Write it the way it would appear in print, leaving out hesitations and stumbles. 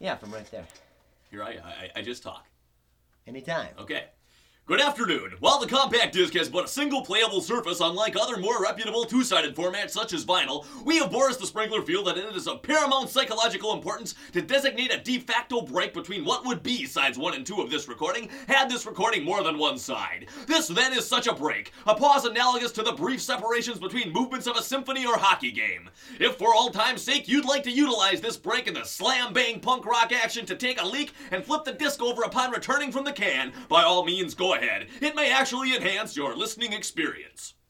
Yeah, from right there. Here, I just talk. Anytime. Okay. Good afternoon. While the compact disc has but a single playable surface, unlike other more reputable two-sided formats such as vinyl, we of Boris the Sprinkler feel that it is of paramount psychological importance to designate a de facto break between what would be sides 1 and 2 of this recording, had this recording more than one side. This then is such a break, a pause analogous to the brief separations between movements of a symphony or hockey game. If for all time's sake you'd like to utilize this break in the slam-bang punk rock action to take a leak and flip the disc over upon returning from the can, by all means go ahead. It may actually enhance your listening experience.